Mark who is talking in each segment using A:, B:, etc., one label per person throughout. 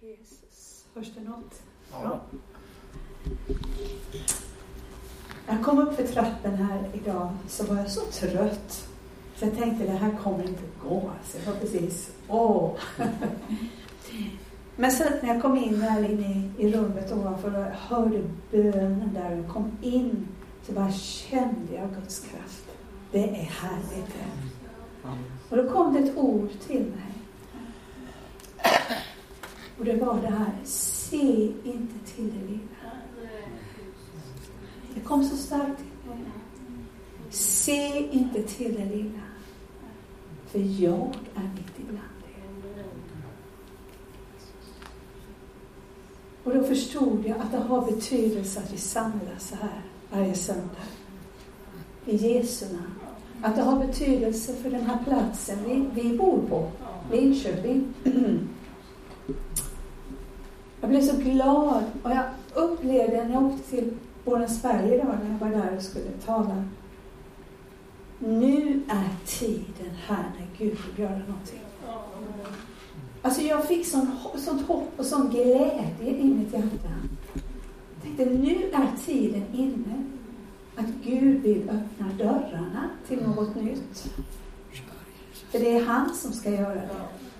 A: Jesus. Hörs det något? Ja. När jag kom upp för trappen här idag så var jag så trött. Så jag tänkte, det här kommer inte gå. Så jag var precis, Men sen när jag kom in där inne i rummet ovanför och hörde bönen där och kom in, så bara kände jag Guds kraft. Det är härligt. Och då kom det ett ord till mig. Och det var det här: se inte till det lilla. Det kom så starkt till mig. Se inte till det lilla. För jag är mitt ibland er. Och då förstod jag att det har betydelse att vi samlas så här varje söndag. I Jesu namn. Att det har betydelse för den här platsen vi bor på. Linköping. Jag blev så glad. Och jag upplevde när jag åkte till Borensberg idag, när jag var där och skulle tala. Nu är tiden här när Gud vill göra någonting. Alltså jag fick sånt hopp och sån glädje i mitt hjärta. Jag tänkte, nu är tiden inne att Gud vill öppna dörrarna till något nytt. För det är han som ska göra det.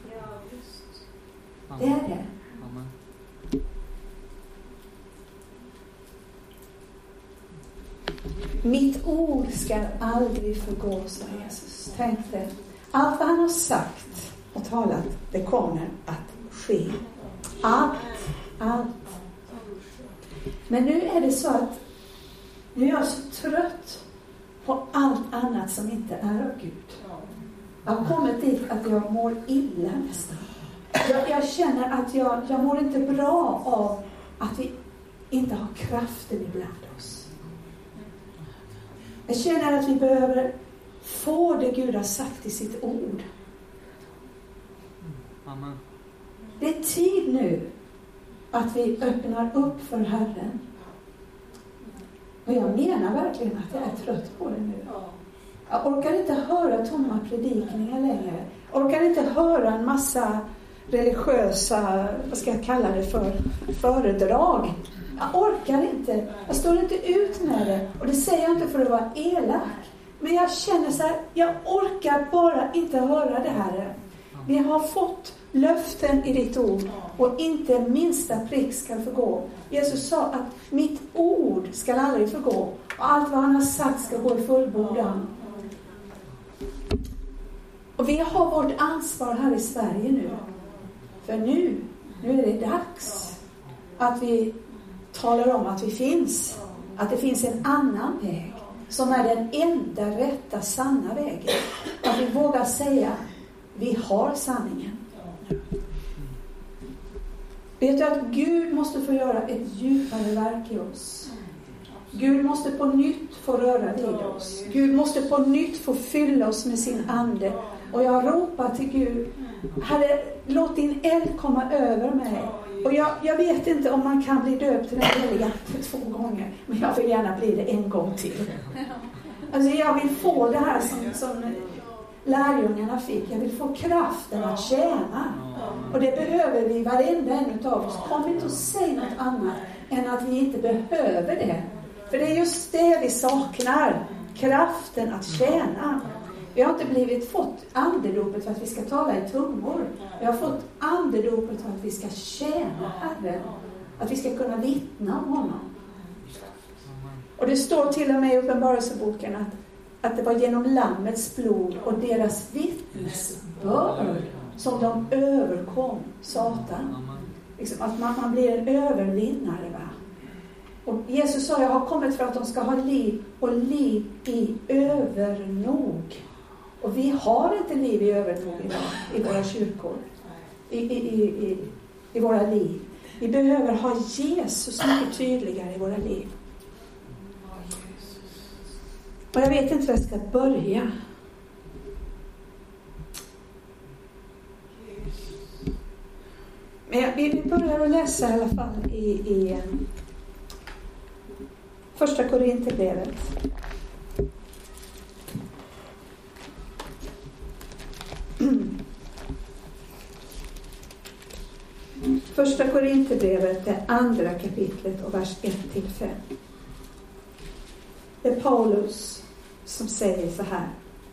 A: Det är det. Mitt ord ska aldrig förgå, sa Jesus. Tänk det. Allt vad han har sagt och talat, det kommer att ske. Allt. Men nu är det så att nu är jag så trött på allt annat som inte är av Gud. Jag har kommit dit att jag mår illa nästan. Jag känner att jag mår inte bra av att vi inte har kraften ibland oss. Jag känner att vi behöver få det Gud har sagt i sitt ord.
B: Amen.
A: Det är tid nu att vi öppnar upp för Herren. Och jag menar verkligen att jag är trött på det nu. Jag orkar inte höra tomma predikningar längre. Jag orkar inte höra en massa religiösa, vad ska jag kalla det för, föredrag. Jag orkar inte. Jag står inte ut med det. Och det säger jag inte för att vara elak. Men jag känner så här, jag orkar bara inte höra det här. Vi har fått löften i ditt ord. Och inte minsta prick ska förgå. Jesus sa att mitt ord ska aldrig förgå. Och allt vad han har sagt ska gå i fullbordan. Och vi har vårt ansvar här i Sverige nu. För nu är det dags att vi talar om att vi finns. Att det finns en annan väg. Som är den enda rätta sanna vägen. Att vi vågar säga, vi har sanningen. Vet du att Gud måste få göra ett djupare verk i oss. Gud måste på nytt få röra vid oss. Gud måste på nytt få fylla oss med sin ande. Och jag ropar till Gud, Herre, låt din eld komma över mig. Och jag vet inte om man kan bli döpt till den heliga 2 gånger. Men jag vill gärna bli det en gång till. Alltså jag vill få det här som lärjungarna fick. Jag vill få kraften att tjäna. Och det behöver vi, varenda en av oss. Kom inte och säg något annat än att vi inte behöver det. För det är just det vi saknar. Kraften att tjäna. Vi har inte fått andedopet för att vi ska tala i tungor. Vi har fått andedopet för att vi ska tjäna Herren. Att vi ska kunna vittna om honom. Och det står till och med i Uppenbarelseboken att det var genom lammets blod och deras vittnesbörd som de överkom Satan. Liksom att man blir en övervinnare, va? Och Jesus sa, jag har kommit för att de ska ha liv och liv i övernog. Och vi har inte liv i övernog idag i våra kyrkor. I våra liv. Vi behöver ha Jesus mycket tydligare i våra liv. Och jag vet inte var jag ska börja. Men vi börjar att läsa i alla fall i Första Korinthierbrevet. Första Korinthierbrevet, det andra kapitlet och vers 1-5. Det är Paulus som säger så här.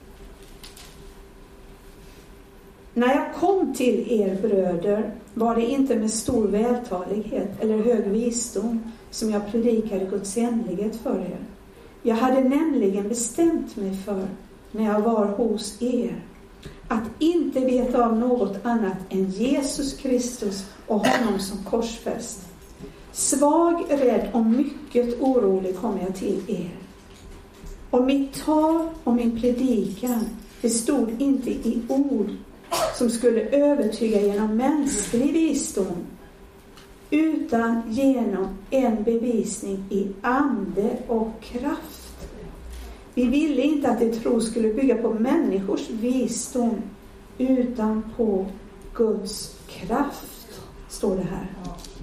A: När jag kom till er bröder var det inte med stor vältalighet eller hög visdom som jag predikade Guds hemlighet för er. Jag hade nämligen bestämt mig för, när jag var hos er, att inte veta av något annat än Jesus Kristus och honom som korsfäst. Svag, rädd och mycket orolig kom jag till er. Och mitt tal och min predikan bestod inte i ord som skulle övertyga genom mänsklig visdom, utan genom en bevisning i ande och kraft. Vi ville inte att er tro skulle bygga på människors visdom, utan på Guds kraft, står det här.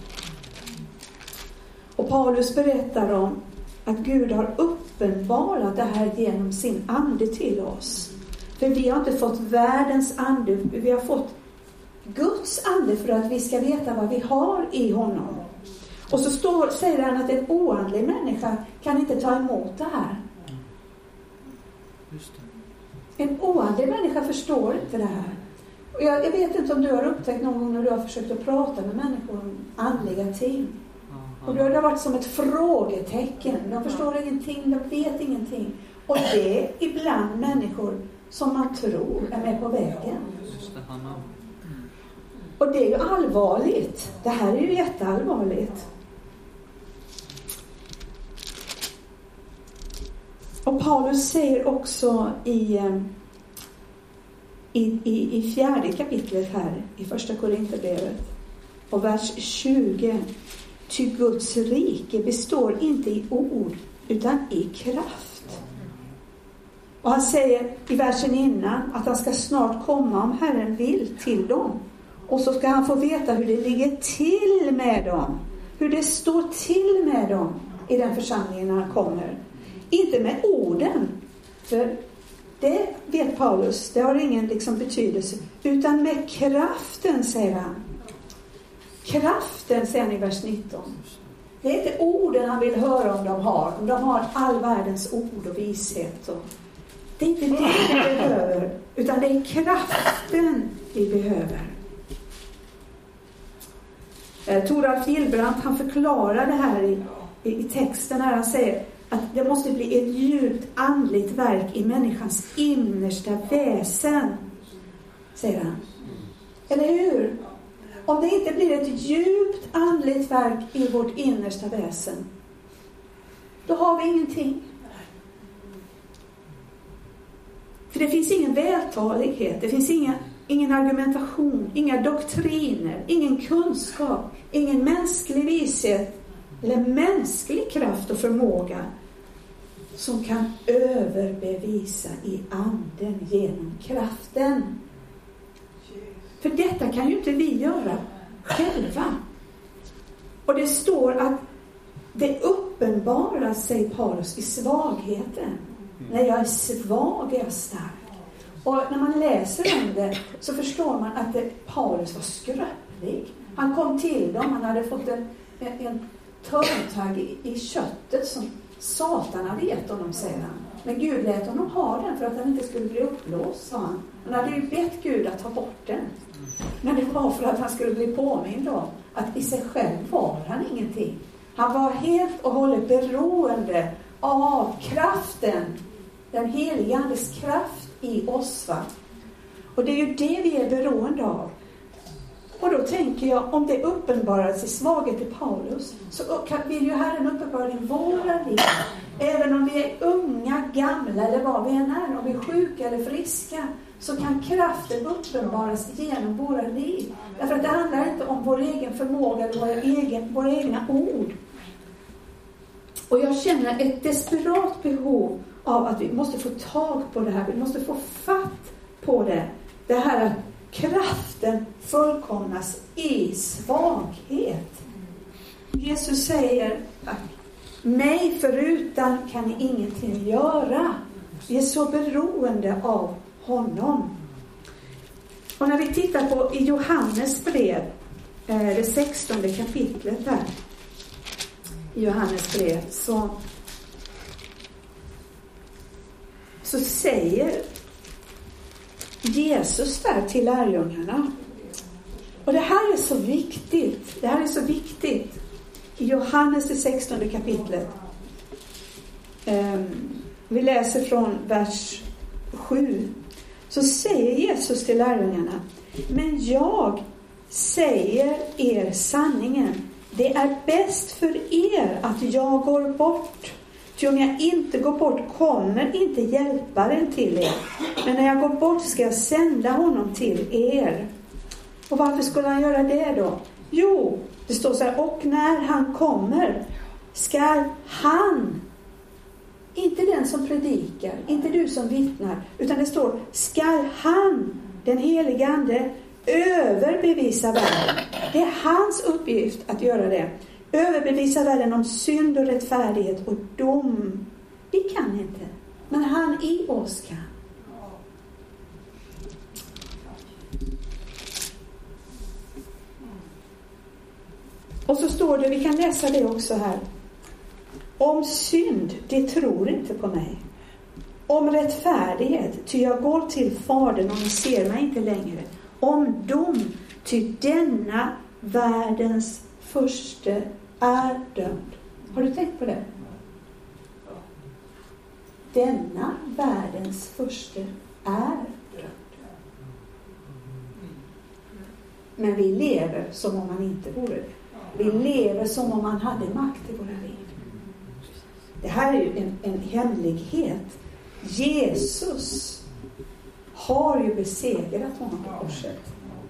A: Och Paulus berättar om att Gud har uppenbarat det här genom sin ande till oss. För vi har inte fått världens ande, vi har fått Guds ande för att vi ska veta vad vi har i honom. Och så säger han att en oandlig människa kan inte ta emot det här.
B: Just det.
A: En oandlig människa förstår inte det här. Och jag vet inte om du har upptäckt någon gång när du har försökt att prata med människor om andliga ting. Och det har varit som ett frågetecken. De förstår ingenting, de vet ingenting. Och det är ibland människor som man tror är med på vägen. Och det är ju allvarligt. Det här är ju jätteallvarligt. Och Paulus säger också i fjärde kapitlet här i första Korinthierbrevet och vers 20: ty Guds rike består inte i ord utan i kraft. Och han säger i versen innan att han ska snart komma om Herren vill till dem. Och så ska han få veta hur det ligger till med dem. Hur det står till med dem i den församlingen när han kommer. Inte med orden. För det vet Paulus, det har ingen betydelse. Utan med kraften, säger han. Kraften, säger han i vers 19. Det är inte orden han vill höra om de har. Om de har all världens ord och vishet. Det är inte det vi behöver. Utan det är kraften vi behöver. Toralf Gillbrand, han förklarar det här i texten här. Han säger att det måste bli ett djupt andligt verk i människans innersta väsen, säger han. Eller hur? Om det inte blir ett djupt andligt verk i vårt innersta väsen, då har vi ingenting. För det finns ingen vältalighet, det finns ingen argumentation, inga doktriner, ingen kunskap, ingen mänsklig vishet eller mänsklig kraft och förmåga som kan överbevisa i anden genom kraften. För detta kan ju inte vi göra själva. Och det står att det uppenbarar sig, Paulus, i svagheten. När jag är svag är jag stark. Och när man läser om det så förstår man att Paulus var skröplig. Han kom till dem, han hade fått en törntagg i köttet som Satan hade gett honom, säger han. Men Gud lät honom ha den för att han inte skulle bli upplåst, sa han. Han hade ju bett Gud att ta bort den. Men det var för att han skulle bli påmind om att i sig själv var han ingenting. Han var helt och hållet beroende av kraften, den heliga andes kraft i oss, va? Och det är ju det vi är beroende av. Och då tänker jag, om det uppenbaras i svaghet i Paulus, så vill ju Herren uppenbara i våra liv. Även om vi är unga, gamla eller vad vi än är, om vi är sjuka eller friska, så kan kraften uppenbaras genom våra liv. Därför att det handlar inte om vår egen förmåga eller våra egna ord. Och jag känner ett desperat behov av att vi måste få tag på det här. Vi måste få fatt på det. Det här att kraften fullkomnas i svaghet. Jesus säger att mig förutan kan ni ingenting göra. Vi är så beroende av honom. Och när vi tittar på i Johannes brev det 16:e kapitlet här i Johannes brev, så säger Jesus där till lärjungarna. Och det här är så viktigt. Det här är så viktigt. I Johannes det 16:e kapitlet. Vi läser från vers 7. Så säger Jesus till lärjungarna: men jag säger er sanningen. Det är bäst för er att jag går bort. Ty om jag inte går bort kommer inte hjälparen till er. Men när jag går bort ska jag sända honom till er. Och varför skulle han göra det då? Jo, det står så här: och när han kommer ska han, inte den som predikar, inte du som vittnar, utan det står: ska han, den helige ande, överbevisa världen. Det är hans uppgift att göra det. Överbevisa världen om synd och rättfärdighet och dom. Vi kan inte, men han i oss kan. Och så står det, vi kan läsa det också här: om synd, det tror inte på mig. Om rättfärdighet, ty jag går till Fadern och ni ser mig inte längre. Om dom, ty denna världens förste är dömd. Har du tänkt på det? Denna världens förste är dömd. Men vi lever som om man inte vore det. Vi lever som om man hade makt i våra liv. Det här är ju en hemlighet. Jesus har ju besegrat honom på korset.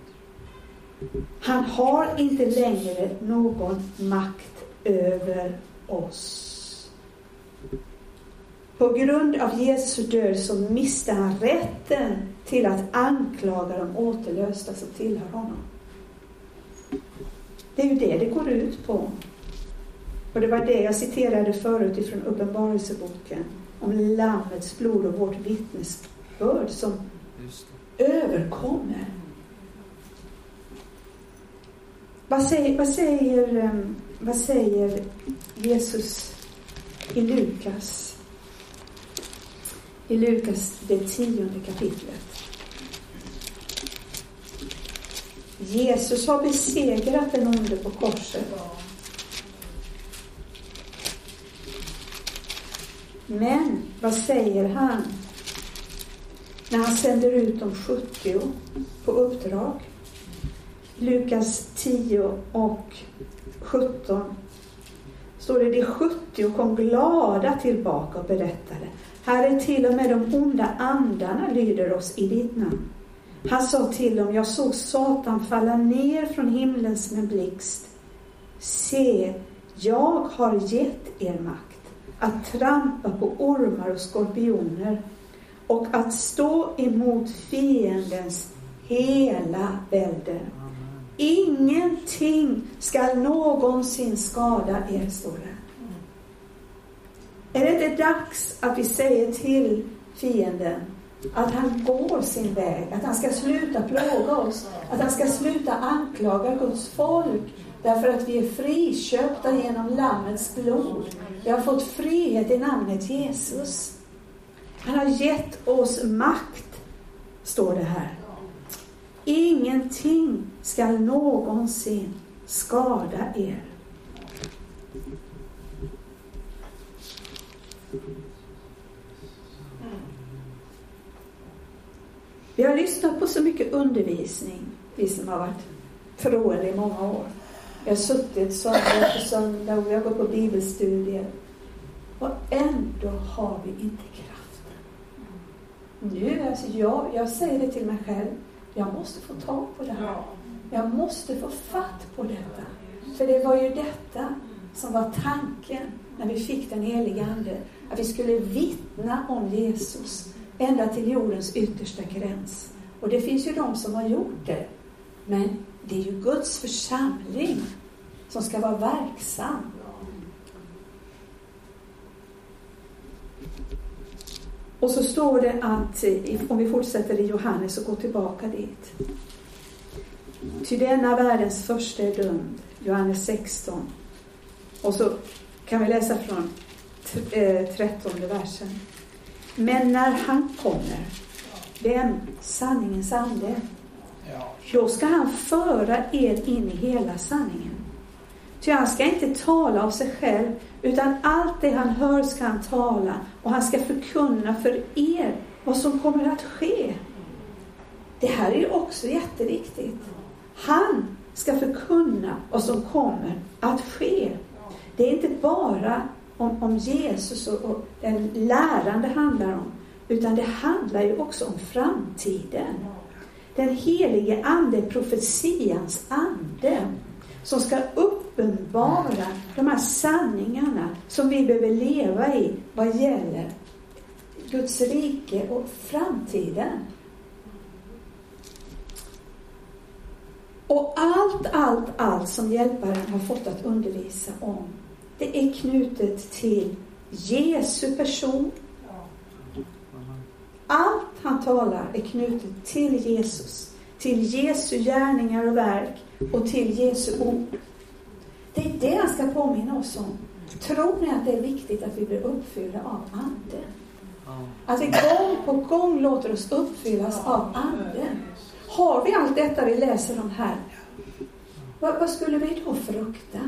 A: Han har inte längre någon makt över oss. På grund av Jesu död så miste han rätten till att anklaga de återlösta som tillhör honom. Det är ju det går ut på. Och det var det jag citerade förut ifrån Uppenbarelseboken om lammets blod och vårt vittnesbörd som överkommer. Vad säger Jesus i Lukas? I Lukas det 10:e kapitlet. Jesus har besegrat den onde på korset. Men vad säger han när han sänder ut de 70 på uppdrag? Lukas 10:17 står det: de 70 kom glada tillbaka och berättade: Herre, till och med de onda andarna lyder oss i ditt namn. Han sa till dem: jag såg Satan falla ner från himlen som en blixt. Se, jag har gett er makt att trampa på ormar och skorpioner och att stå emot fiendens hela välde. Ingenting ska någonsin skada er, står det. Är det inte dags att vi säger till fienden att han går sin väg, att han ska sluta plåga oss, att han ska sluta anklaga Guds folk, därför att vi är friköpta genom lammets blod. Vi har fått frihet i namnet Jesus. Han har gett oss makt, står det här. Ingenting ska någonsin skada er. Vi har lyssnat på så mycket undervisning, vi som har varit troende i många år. Vi har suttit söndag på söndag och vi har gått på bibelstudier. Och ändå har vi inte kraften. Nu, alltså jag säger det till mig själv. Jag måste få tag på det här. Jag måste få fatt på detta. För det var ju detta som var tanken när vi fick den heliga ande. Att vi skulle vittna om Jesus ända till jordens yttersta gräns. Och det finns ju de som har gjort det. Men det är ju Guds församling som ska vara verksam. Och så står det att, om vi fortsätter i Johannes och går tillbaka dit. Ty denna världens första är dömd. Johannes 16. Och så kan vi läsa från 13:e versen. Men när han kommer, vem? Sanningens ande. Då ska han föra er in i hela sanningen. Ty han ska inte tala av sig själv, utan allt det han hör ska han tala, och han ska förkunna för er vad som kommer att ske. Det här är också jätteviktigt. Han ska förkunna vad som kommer att ske. Det är inte bara om Jesus och den läran det handlar om, utan det handlar ju också om framtiden. Den helige ande är profetians ande som ska uppenbara de här sanningarna som vi behöver leva i vad gäller Guds rike och framtiden. Och allt som hjälparen har fått att undervisa om, det är knutet till Jesu person. Allt han talar är knutet till Jesus, till Jesu gärningar och verk och till Jesu ord. Det är det han ska påminna oss om. Tror ni att det är viktigt att vi blir uppfyllda av anden? Att vi gång på gång låter oss uppfyllas av anden. Har vi allt detta vi läser om här, vad skulle vi då frukta?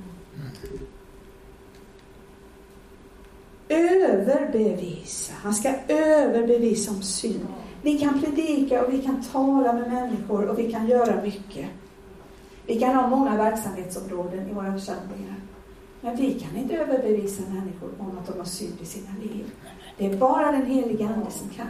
A: Överbevisa. Han ska överbevisa om synd. Vi kan predika och vi kan tala med människor och vi kan göra mycket. Vi kan ha många verksamhetsområden i våra församlingar. Men vi kan inte överbevisa människor om att de har synd i sina liv. Det är bara den heliga ande som kan.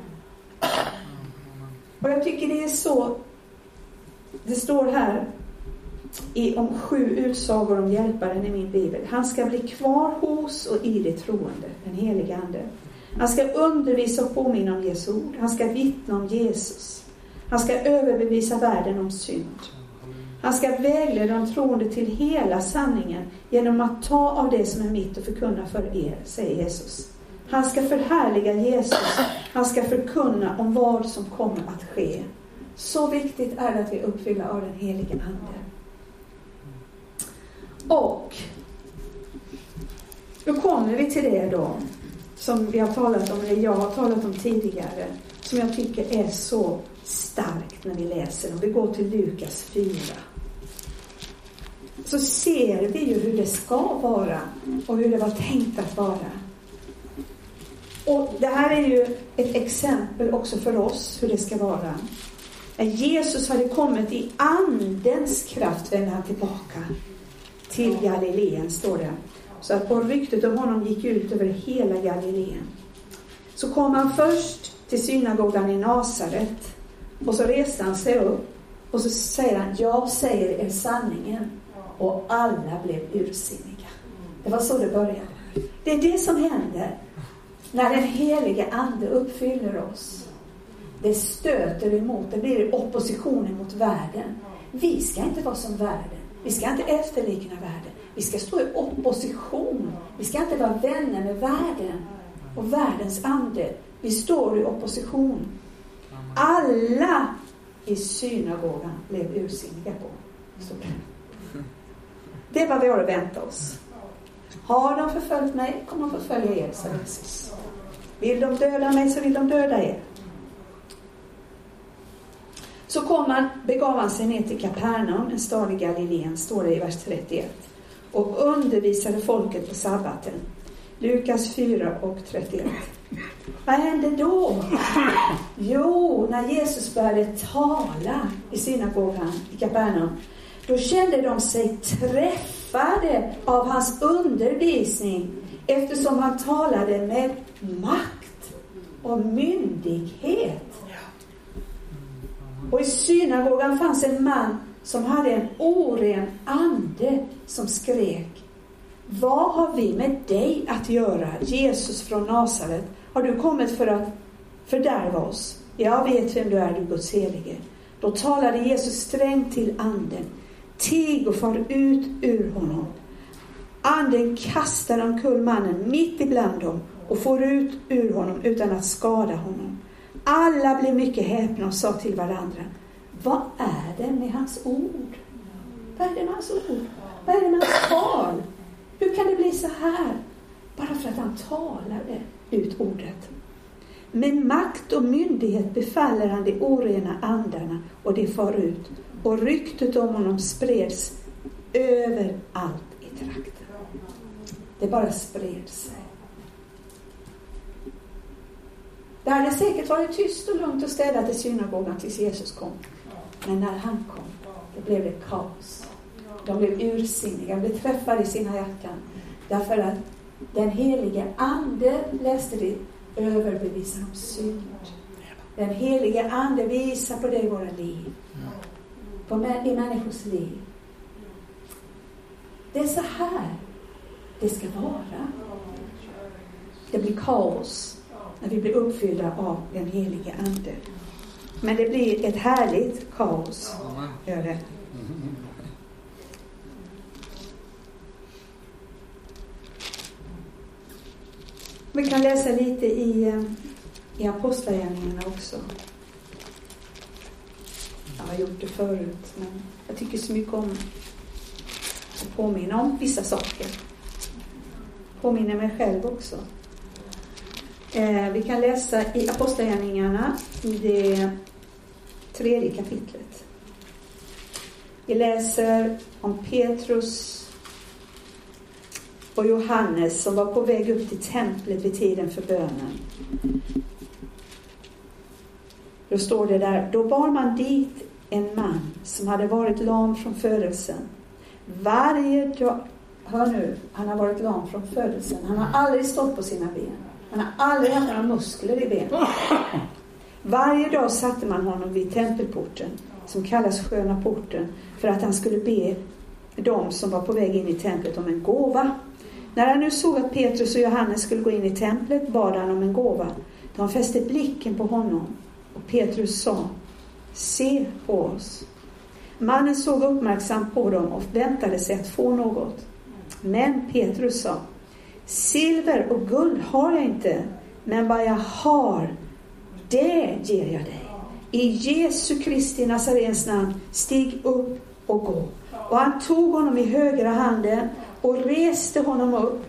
A: Och jag tycker det är så. Det står här om 7 utsagor om hjälparen i min bibel. Han ska bli kvar hos och i det troende, den heliga ande. Han ska undervisa och påminna om Jesu ord. Han ska vittna om Jesus. Han ska överbevisa världen om synd. Han ska vägleda de troende till hela sanningen genom att ta av det som är mitt och förkunna för er, säger Jesus. Han ska förhärliga Jesus. Han ska förkunna om vad som kommer att ske. Så viktigt är det att vi uppfyller av den heliga ande. Och då kommer vi till det då som vi har talat om, eller jag har talat om tidigare, som jag tycker är så starkt när vi läser. Om vi går till Lukas 4, så ser vi ju hur det ska vara och hur det var tänkt att vara. Och det här är ju ett exempel också för oss hur det ska vara. När Jesus hade kommit i andens kraft vände han tillbaka till Galileen, står det. Så att och ryktet om honom gick ut över hela Galileen. Så kom han först till synagogan i Nasaret. Och så reste han sig upp. Och så säger han, jag säger er sanningen. Och alla blev ursinniga. Det var så det började. Det är det som händer när den helige ande uppfyller oss. Det stöter emot, det blir opposition mot världen. Vi ska inte vara som världen. Vi ska inte efterlikna världen. Vi ska stå i opposition. Vi ska inte vara vänner med världen och världens ande. Vi står i opposition. Alla i synagogan blev ursinniga på. Det är vad vi har att vänta oss. Har de förföljt mig, kommer de förfölja er, sa Jesus. Vill de döda mig, så vill de döda er. Så begav han sig ner till Kapernaum, en stad i Galileen, står det i vers 31. Och undervisade folket på sabbaten. Lukas 4 och 31. Vad hände då? Jo, när Jesus började tala i synagogan i Kapernaum, då kände de sig träffade av hans undervisning, eftersom han talade med makt och myndighet. Och i synagogan fanns en man som hade en oren ande som skrek: vad har vi med dig att göra, Jesus från Nasaret? Har du kommit för att fördärva oss? Jag vet vem du är, du Guds helige. Då talade Jesus strängt till anden: tig och far ut ur honom. Anden kastar omkull mannen mitt ibland dem och får ut ur honom utan att skada honom. Alla blev mycket häpna och sa till varandra: vad är det med hans ord? Vad är det med hans ord? Vad är det med hans tal? Hur kan det bli så här? Bara för att han talade ut ordet. Med makt och myndighet befaller han de orena andarna och de far ut. Och ryktet om honom spreds överallt i trakten. Det bara spred sig. Det hade säkert varit tyst och lugnt och städat i synagogan tills Jesus kom. Men när han kom, då blev det kaos. De blev ursinniga, de blev träffade i sina hjärtan. Därför att den helige ande, läste det, överbevisar om synd. Den helige ande visar på det i våra liv. I människors liv. Det är så här det ska vara. Det blir kaos när vi blir uppfyllda av den helige ande. Men det blir ett härligt kaos. Gör det. Vi kan läsa lite i Apostlagärningarna också. Jag har gjort det förut, men jag tycker så mycket om att påminna om vissa saker. Påminner mig själv också. Vi kan läsa i Apostlagärningarna i det 3:e kapitlet. Vi läser om Petrus och Johannes som var på väg upp till templet vid tiden för bönen. Då står det där: då bar man dit en man som hade varit lam från födelsen. Varje dag, hör nu, han har varit lam från födelsen. Han har aldrig stått på sina ben. Han har aldrig haft några muskler i benen. Varje dag satte man honom vid tempelporten, som kallas Sköna porten, för att han skulle be de som var på väg in i templet om en gåva. När han nu såg att Petrus och Johannes skulle gå in i templet bad han om en gåva. De fäste blicken på honom och Petrus sa: se på oss. Mannen såg uppmärksamt på dem och väntade sig att få något. Men Petrus sa: silver och guld har jag inte, men vad jag har, det ger jag dig. I Jesu Kristi Nazarens namn, stig upp och gå. Och han tog honom i högra handen och reste honom upp.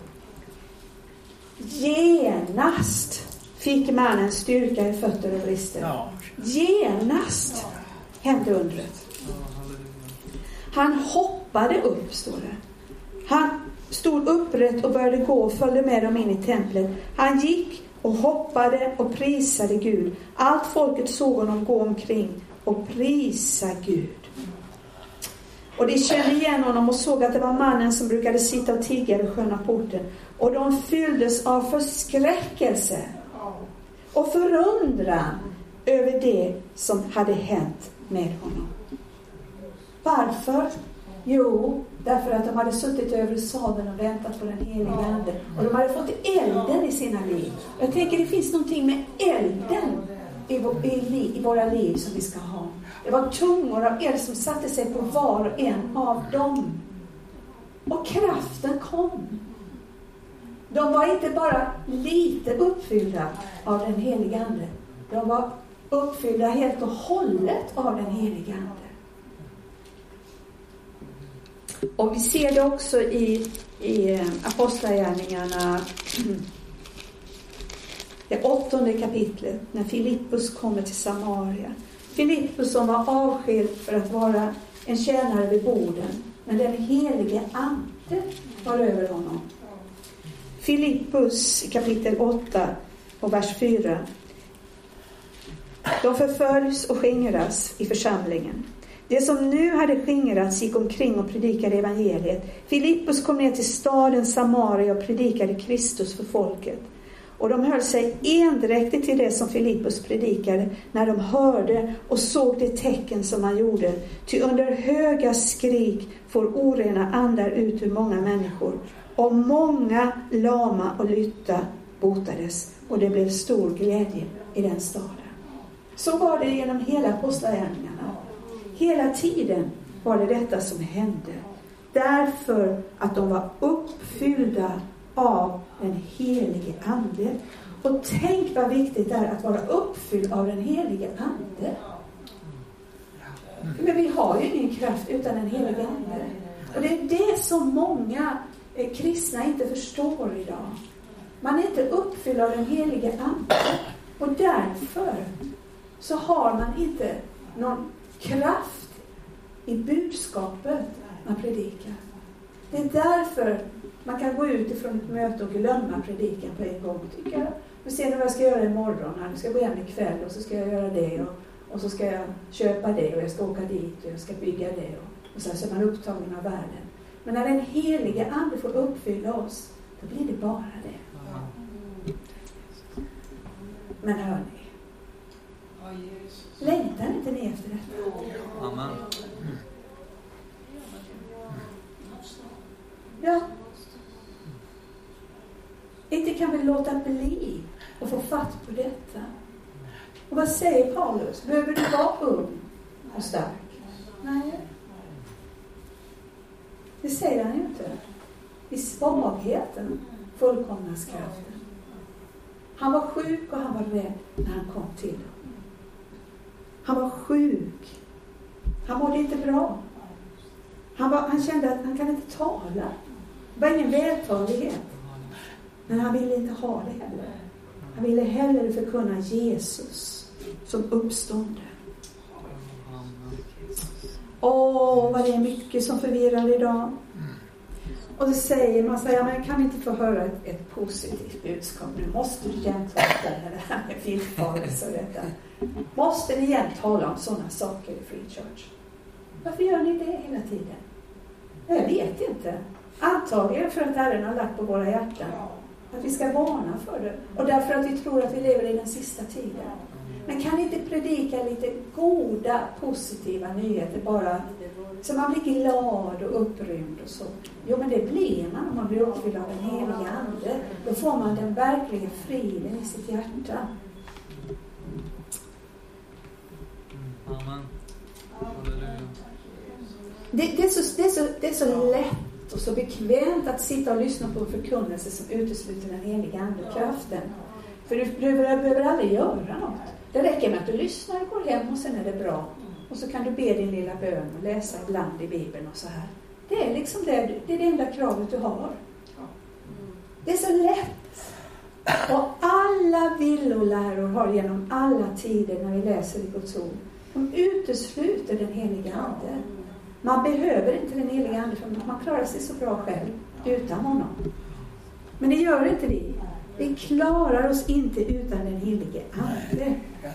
A: Genast fick mannen styrka i fötter och brister. Genast hände undret. Han hoppade upp, står det. Han stod upprätt och började gå och följde med dem in i templet. Han gick och hoppade och prisade Gud. Allt folket såg honom gå omkring och prisa Gud. Och de kände igen honom och såg att det var mannen som brukade sitta och tigga vid Sköna porten. Och de fylldes av förskräckelse och förundran över det som hade hänt med honom. Varför? Jo, därför att de hade suttit över sadeln och väntat på den heliga ande. Och de hade fått elden i sina liv. Jag tänker det finns någonting med elden i våra liv som vi ska ha. Det var tungor av eld som satte sig på var och en av dem. Och kraften kom. De var inte bara lite uppfyllda av den heliga ande. De var uppfyllda helt och hållet av den heliga ande. Och vi ser det också i Apostlagärningarna, det 8:e kapitlet, när Filippus kommer till Samaria. Filippus som var avskild för att vara en tjänare vid borden, men den helige ande var över honom. Filippus kapitel 8 och vers 4. De förföljs och skingras i församlingen. Det som nu hade skingrats gick omkring och predikade evangeliet. Filippus kom ner till staden Samaria och predikade Kristus för folket. Och de höll sig endräktigt till det som Filippus predikade när de hörde och såg det tecken som han gjorde. Ty under höga skrik får orena andar ut ur många människor. Och många lama och lytta botades. Och det blev stor glädje i den staden. Så var det genom hela apostlagärningarna. Hela tiden var det detta som hände. Därför att de var uppfyllda av den helige ande. Och tänk vad viktigt det är att vara uppfylld av den helige ande. Men vi har ju ingen kraft utan den heliga ande. Och det är det som många kristna inte förstår idag. Man är inte uppfylld av den heliga ande. Och därför så har man inte någon kraft i budskapet man predikar. Det är därför man kan gå ut ifrån ett möte och glömma predikan på en gång, tycker jag. Vi ser vad jag ska göra imorgon. Jag ska gå hem ikväll och så ska jag göra det. Och så ska jag köpa det och jag ska åka dit och jag ska bygga det. Och sen så är man upptagen av världen. Men när den heliga ande får uppfylla oss, då blir det bara det. Men hör ni, längtar inte ni efter detta?
B: Amen.
A: Ja. Inte kan vi låta bli och få fatt på detta. Och vad säger Paulus? Behöver du vara ung och stark? Nej. Det säger han ju inte. I svagheten fullkomnas kraften. Han var sjuk och han var rädd när han kom till dem. Han var sjuk. Han mådde inte bra. Han kände att han kan inte tala. Det var ingen vältalighet. Men han ville inte ha det heller. Han ville hellre förkunna Jesus som uppstående. Vad det är mycket som förvirrar idag. Och då säger man, men kan vi inte få höra ett positivt budskap? Nu måste du jämt tala med det här med villfarelse och detta. Måste ni jämt tala om sådana saker i Free Church? Varför gör ni det hela tiden? Jag vet inte. Antagligen för att Herren har lagt på våra hjärtan att vi ska varna för det. Och därför att vi tror att vi lever i den sista tiden. Men kan inte predika lite goda, positiva nyheter bara så man blir glad och upprymd och så? Jo, men det blir man om man blir uppfylld av den heliga ande. Då får man den verkliga friden i sitt hjärta.
B: Amen.
A: Det är så lätt och så bekvämt att sitta och lyssna på en förkunnelse som utesluter den heliga andekraften. För du behöver aldrig göra något. Det räcker med att du lyssnar och går hem och sen är det bra. Och så kan du be din lilla bön och läsa ibland i Bibeln och så här. Det är liksom det är det enda kravet du har. Det är så lätt. Och alla villoläror har genom alla tider när vi läser i Guds ord. De utesluter den heliga ande. Man behöver inte den heliga ande för man klarar sig så bra själv utan honom. Men det gör inte vi. Vi klarar oss inte utan den helige ande.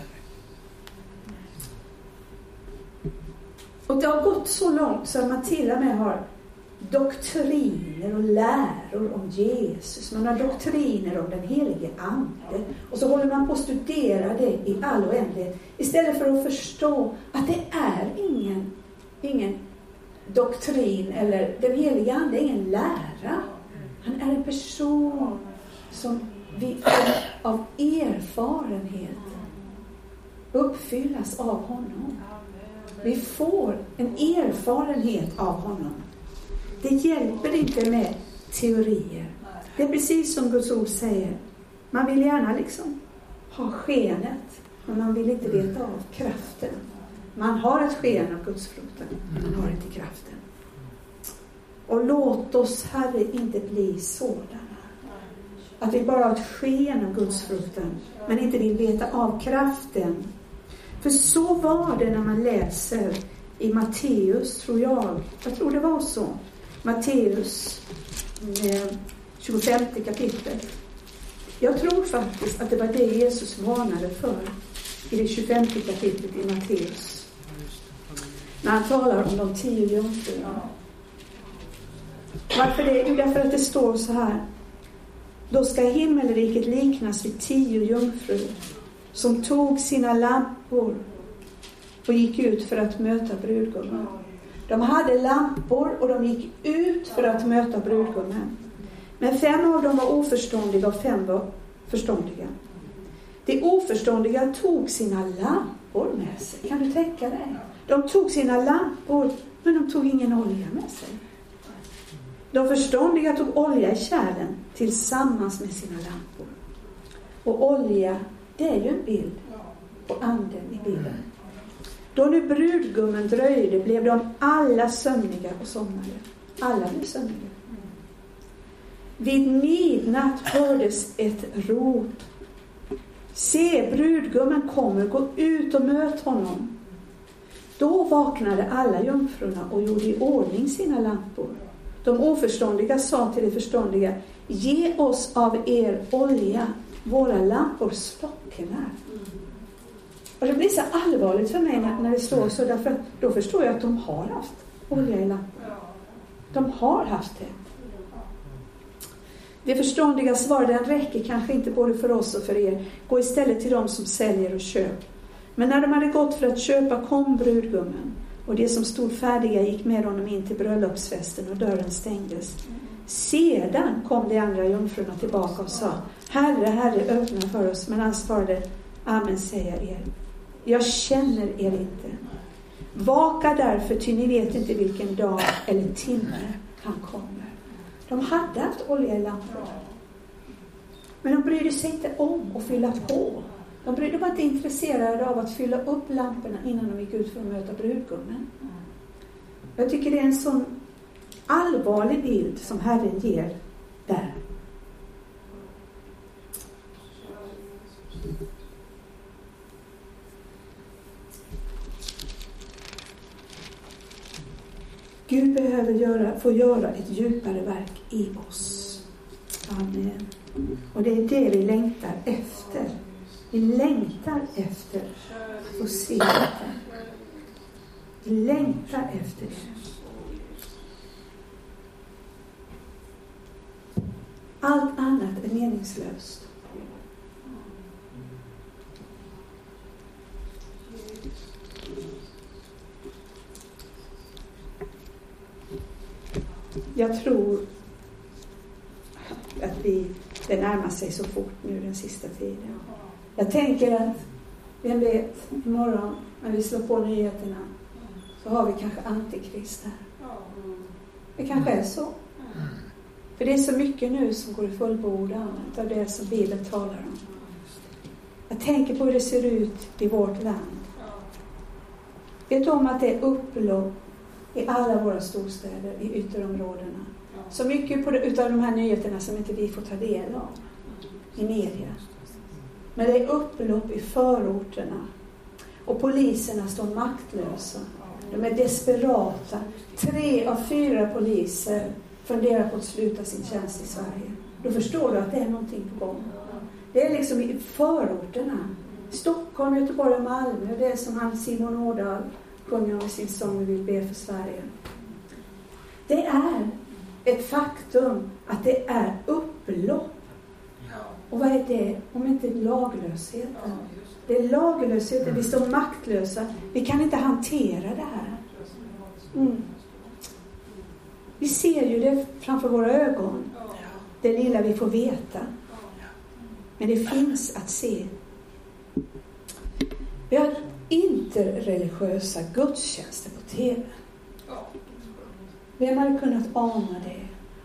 A: Och det har gått så långt så att man till och med har doktriner och läror om Jesus. Man har doktriner om den helige ande. Och så håller man på att studera det i all oändlighet. Istället för att förstå att det är ingen doktrin eller den helige ande är ingen lära. Han är en person som vi av erfarenhet uppfyllas av honom. Vi får en erfarenhet av honom. Det hjälper inte med teorier. Det är precis som Guds ord säger. Man vill gärna liksom ha skenet, men man vill inte veta av kraften. Man har ett sken av Guds fruktan, men man har inte kraften. Och låt oss, Herre, inte bli sådana. Att vi bara har ett sken av Guds fruktan, men inte vill veta av kraften. För så var det när man läser i Matteus, tror jag. Jag tror det var så. Matteus 25 kapitlet. Jag tror faktiskt att det var det Jesus varnade för i det 25 kapitlet i Matteus. När han talar om de 10 jungfrurna. Varför det? Jo, därför att det står så här. Då ska himmelriket liknas vid 10 jungfrur som tog sina lampor och gick ut för att möta brudgummen. De hade lampor och de gick ut för att möta brudgummen. Men 5 av dem var oförståndiga och 5 var förståndiga. De oförståndiga tog sina lampor med sig. Kan du tänka dig? De tog sina lampor, men de tog ingen olja med sig. De förståndiga tog olja i kärlen tillsammans med sina lampor. Och olja, det är ju en bild på anden i Bibeln. Då nu brudgummen dröjde blev de alla sömniga och somnade. Alla blev sömniga. Vid midnatt hördes ett rop. Se, brudgummen kommer, gå ut och möt honom. Då vaknade alla jungfrurna och gjorde i ordning sina lampor. De oförståndiga sa till de förståndiga: ge oss av er olja, våra lampor slocknar. Och det blir så allvarligt för mig när det står så, därför att då förstår jag att de har haft olja i lampor. De har haft det. Det förståndiga svaret räcker kanske inte både för oss och för er. Gå istället till dem som säljer och köp. Men när de hade gått för att köpa kom brudgummen, och det som stod färdiga gick med honom in till bröllopsfesten och dörren stängdes. Sedan kom de andra jungfrurna tillbaka och sa: Herre, Herre, öppna för oss. Men han svarade: amen säger jag er, jag känner er inte. Vaka därför, ty ni vet inte vilken dag eller timme han kommer. De hade haft olja i lamporna, men de brydde sig inte om att fylla på. De var inte intresserade av att fylla upp lamporna innan de gick ut för att möta brudgummen. Jag tycker det är en sån allvarlig bild som Herren ger där. Gud behöver få göra ett djupare verk i oss. Amen. Och det är det vi längtar efter. Vi längtar efter att få se detta. Vi längtar efter det. Allt annat är meningslöst. Jag tror att det närmar sig så fort nu den sista tiden. Jag tänker att, vem vet, imorgon när vi slår på nyheterna så har vi kanske antikrist här. Det kanske är så. För det är så mycket nu som går i fullbordan av det som Bibeln talar om. Jag tänker på hur det ser ut i vårt land. Vet du om att det är upplopp i alla våra storstäder, i ytterområdena? Så mycket utav de här nyheterna som inte vi får ta del av i media. Men det är upplopp i förorterna. Och poliserna står maktlösa. De är desperata. 3 av 4 poliser funderar på att sluta sin tjänst i Sverige. Då förstår du att det är någonting på gång. Det är liksom i förorterna. Stockholm, Göteborg och Malmö. Det är som han Simon Ådahl sjunger om i sin sång Vi vill be för Sverige. Det är ett faktum att det är upplopp. Och vad är det om inte laglösheten? Det är laglösheten. Vi står maktlösa. Vi kan inte hantera det här. Vi ser ju det framför våra ögon. Det lilla vi får veta. Men det finns att se. Vi har interreligiösa gudstjänster på TV. Vem hade kunnat ana det?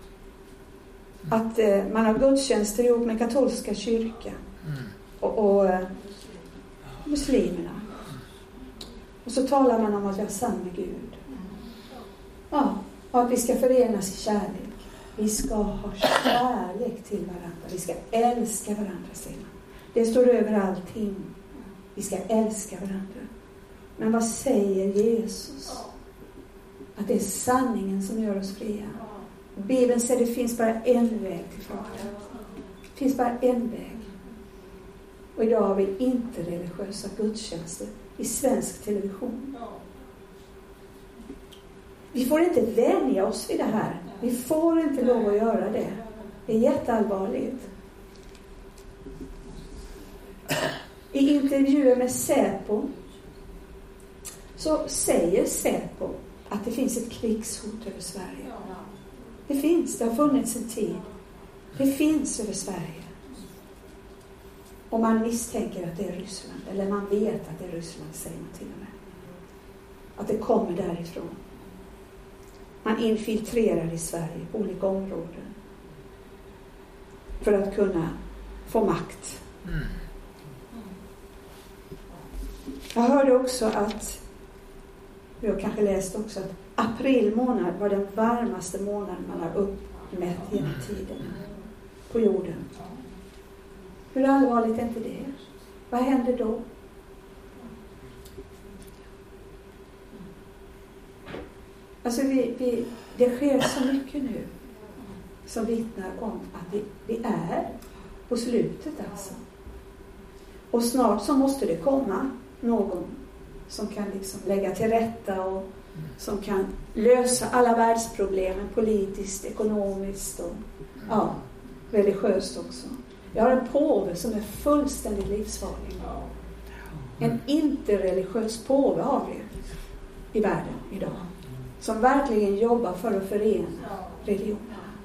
A: Att man har gudstjänster ihop med katolska kyrkan och muslimerna. Och så talar man om att vi har samma Gud. Ja, och att vi ska förenas i kärlek. Vi ska ha kärlek till varandra. Vi ska älska varandra, säger man. Det står över allting. Vi ska älska varandra. Men vad säger Jesus? Att det är sanningen som gör oss fria. Bibeln säger att det finns bara en väg till Fadern. Det finns bara en väg. Och idag har vi inte religiösa gudstjänster i svensk television. Vi får inte vänja oss vid det här. Vi får inte lov att göra det. Det är jätteallvarligt. I intervjuer med Säpo så säger Säpo att det finns ett krigshot över Sverige. Det har funnits en tid. Det finns över Sverige. Och man misstänker att det är Ryssland. Eller man vet att det är Ryssland, säger man till och med. Att det kommer därifrån. Man infiltrerar i Sverige på olika områden. För att kunna få makt. Jag hörde också att Vi har kanske läst också att april månad var den varmaste månaden man har uppmätt genom tiden på jorden. Hur allvarligt är inte det? Vad händer då? Alltså det sker så mycket nu som vittnar om att vi är på slutet alltså. Och snart så måste det komma någon som kan liksom lägga till rätta och som kan lösa alla världsproblemen politiskt, ekonomiskt och religiöst också. Jag har en påve som är fullständigt livsfarlig. En inte-religiös påve har vi i världen idag. Som verkligen jobbar för att förena religionerna.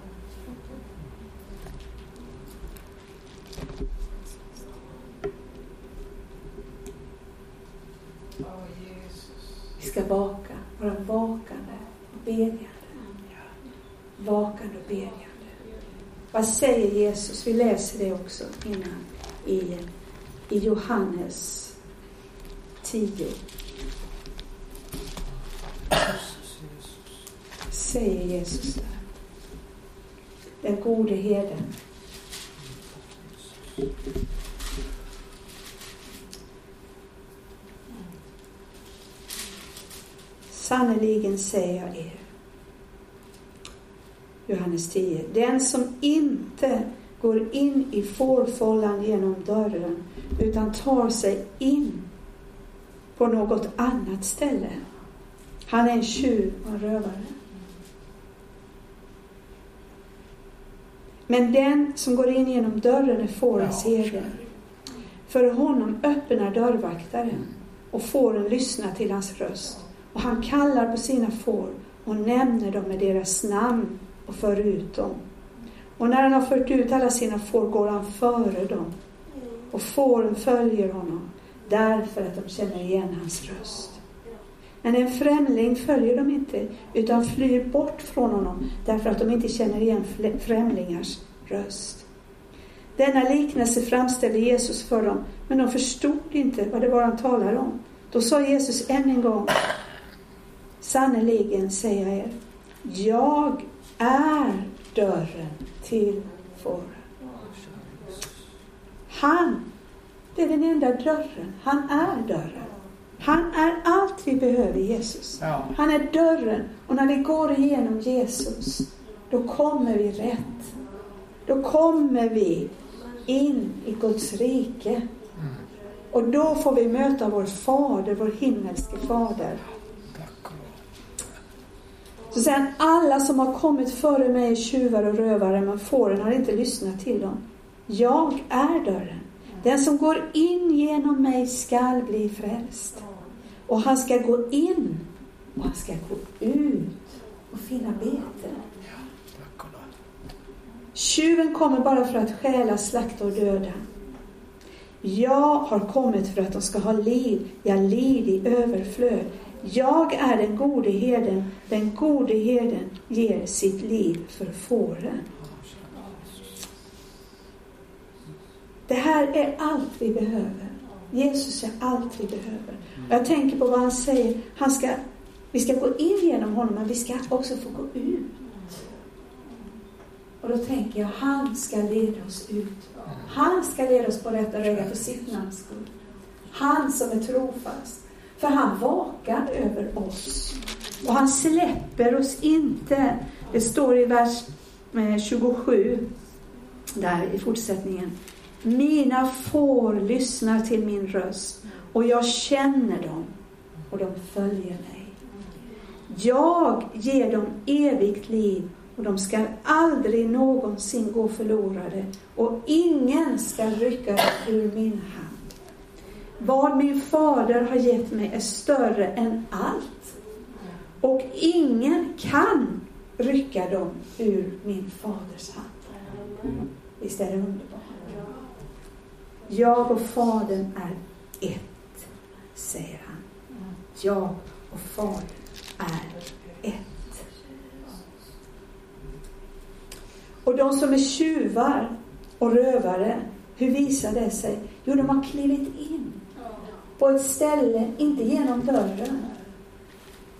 A: Vi ska vara vakande och bedjande. Vakande och bedjande. Vad säger Jesus? Vi läser det också innan i Johannes 10. Säger Jesus där. Den gode herden. Sannoliken säger jag er. Johannes 10. Den som inte går in i fårfållan genom dörren utan tar sig in på något annat ställe. Han är en tjuv och en rövare. Men den som går in genom dörren är fårens egen. För honom öppnar dörrvaktaren och fåren lyssnar till hans röst. Och han kallar på sina får och nämner dem med deras namn och för ut dem. Och när han har fört ut alla sina får går han före dem. Och fåren följer honom därför att de känner igen hans röst. Men en främling följer dem inte utan flyr bort från honom därför att de inte känner igen främlingars röst. Denna liknelse framställde Jesus för dem, men de förstod inte vad det var han talade om. Då sa Jesus än en gång: sannoliken säger jag er, jag är dörren till fåren. Han, det är den enda dörren. Han är dörren. Han är allt vi behöver, Jesus. Han är dörren. Och när vi går igenom Jesus, då kommer vi rätt. Då kommer vi in i Guds rike. Och då får vi möta vår fader, vår himmelske fader. Så sen alla som har kommit före mig är tjuvar och rövare, men fåren har inte lyssnat till dem. Jag är dörren. Den som går in genom mig skall bli frälst. Och han ska gå in och han ska gå ut och finna bete. Tjuven kommer bara för att stjäla, slakta och döda. Jag har kommit för att de ska ha liv. Jag liv i överflöd. Jag är den gode herden. Den gode herden ger sitt liv för fåren. Det här är allt vi behöver. Jesus är allt vi behöver. Jag tänker på vad han säger. Vi ska gå in genom honom, men vi ska också få gå ut. Och då tänker jag, han ska leda oss ut. Han ska leda oss på rätta vägar för sitt namns skull. Han som är trofast. För han vakar över oss. Och han släpper oss inte. Det står i vers 27. Där i fortsättningen. Mina får lyssnar till min röst. Och jag känner dem. Och de följer mig. Jag ger dem evigt liv. Och de ska aldrig någonsin gå förlorade. Och ingen ska rycka ur min hand. Vad min fader har gett mig är större än allt. Och ingen kan rycka dem ur min faders hand. Visst är det underbart? Jag och fadern är ett, säger han. Jag och fadern är ett. Och de som är tjuvar och rövare, hur visar det sig? Jo, de har klivit in på ett ställe, inte genom dörren,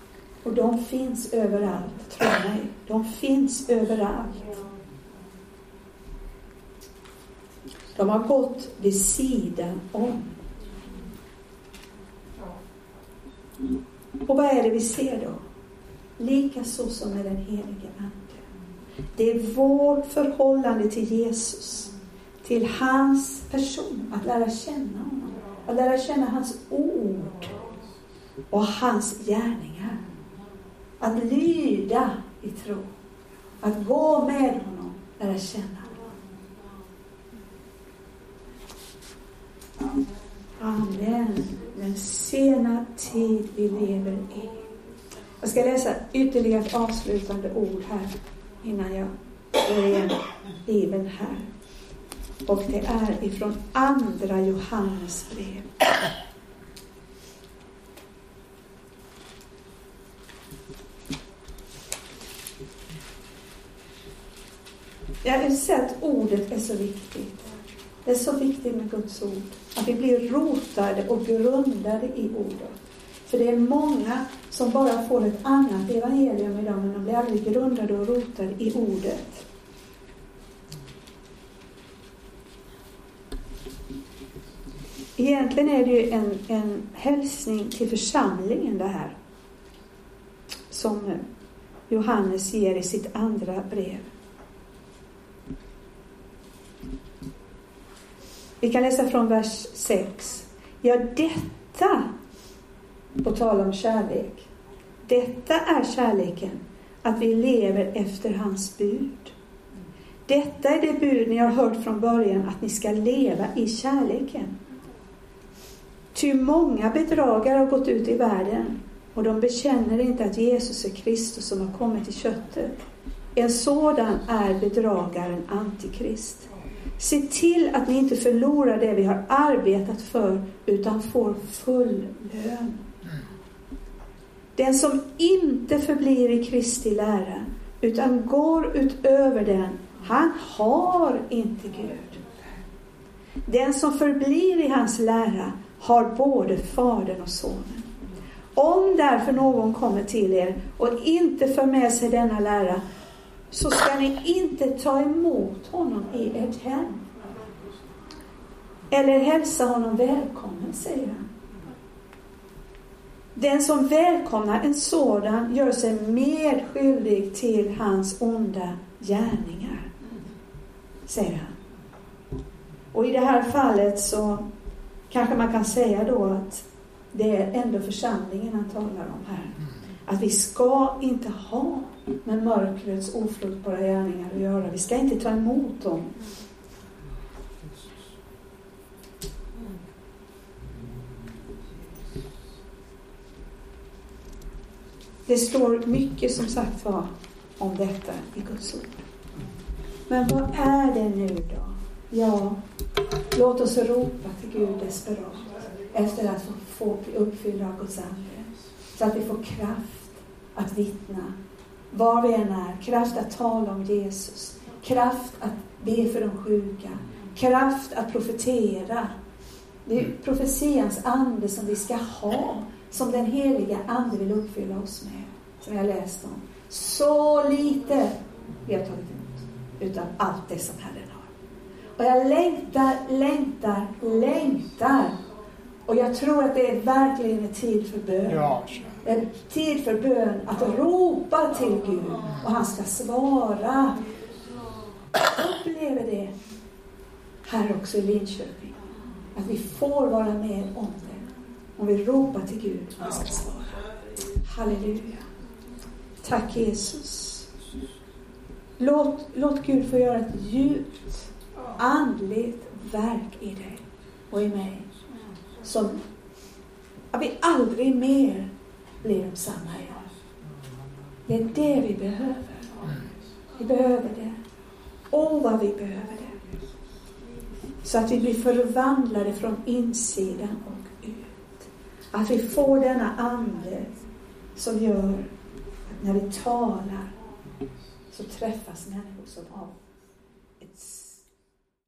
A: Och de finns överallt, tro mig. De finns överallt. De har gått vid sidan om. Och vad är det vi ser då? Likaså som med den helige Ande. Det är vårt förhållande till Jesus, till hans person, att lära känna honom, att lära känna hans ord och hans gärningar, att lyda i tro, att gå med honom, lära känna honom. Amen. Den sena tid vi lever i. Jag ska läsa ytterligare ett avslutande ord här innan jag går igenom Bibeln här. Och det är ifrån andra Johannes brev. Jag har sett att ordet är så viktigt. Det är så viktigt med Guds ord. Att vi blir rotade och grundade i ordet. För det är många som bara får ett annat evangelium idag, men de blir aldrig grundade och rotade i ordet. Egentligen är det ju en hälsning till församlingen det här. Som Johannes ger i sitt andra brev. Vi kan läsa från vers 6. Ja, detta, på tal om kärlek. Detta är kärleken, att vi lever efter hans bud. Detta är det bud ni har hört från början, att ni ska leva i kärleken. Ty många bedragare har gått ut i världen, och de bekänner inte att Jesus är Kristus som har kommit i köttet. En sådan är bedragaren Antikrist. Se till att ni inte förlorar det vi har arbetat för, utan får full lön. Den som inte förblir i Kristi lära, utan går utöver den, han har inte Gud. Den som förblir i hans lära har både Fadern och Sonen. Om därför någon kommer till er och inte för med sig denna lära, så ska ni inte ta emot honom i ert hem. Eller hälsa honom välkommen, säger han. Den som välkomnar en sådan gör sig mer skyldig till hans onda gärningar, säger han. Och i det här fallet så kanske man kan säga då att det är ändå församlingen han talar om här. Att vi ska inte ha med mörkrets ofruktbara gärningar att göra. Vi ska inte ta emot dem. Det står mycket som sagt var om detta i Guds ord. Men vad är det nu då? Ja, låt oss ropa till Gud desperat efter att få bli uppfyllda av Guds ande. Så att vi får kraft att vittna var vi än är. Kraft att tala om Jesus. Kraft att be för de sjuka. Kraft att profetera. Det är profetians ande som vi ska ha. Som den heliga ande vill uppfylla oss med. Som jag läst om. Så lite vi har tagit emot. Utan allt det som Herren har. Och jag längtar. Och jag tror att det är verkligen en tid för bön.
C: Ja.
A: En tid för bön. Att ropa till Gud. Och han ska svara. Upplever det här också i Linköping. Att vi får vara med om det. Om vi ropar till Gud, han ska svara. Halleluja. Tack Jesus. Låt Gud få göra ett djupt andligt verk i dig och i mig. Som att vi aldrig mer blir de samma igen. Det är det vi behöver. Vi behöver det. Vad vi behöver det. Så att vi blir förvandlade från insidan och ut. Att vi får denna ande som gör att när vi talar så träffas människor som av